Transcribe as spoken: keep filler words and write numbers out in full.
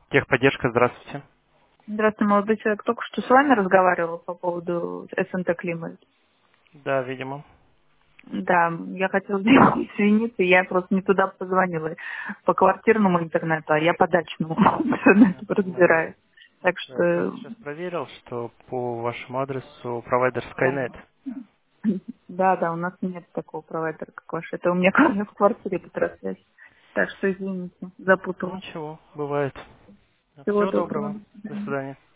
Техподдержка, здравствуйте. Здравствуйте, молодой человек. Только что с вами разговаривал по поводу СНТ Климат. Да, видимо. Да, я хотела извиниться, я просто не туда позвонила по квартирному интернету, а я по дачному Я интернету понимаю. разбираюсь. Так Да, я просто что, сейчас проверил, что по вашему адресу провайдер да, Skynet. да, да, у нас нет такого провайдера, как ваш. Это у меня в квартире Петросвязь. Так что извините, запуталась. Ничего, бывает. Всего Всего доброго. доброго. До До свидания. свидания.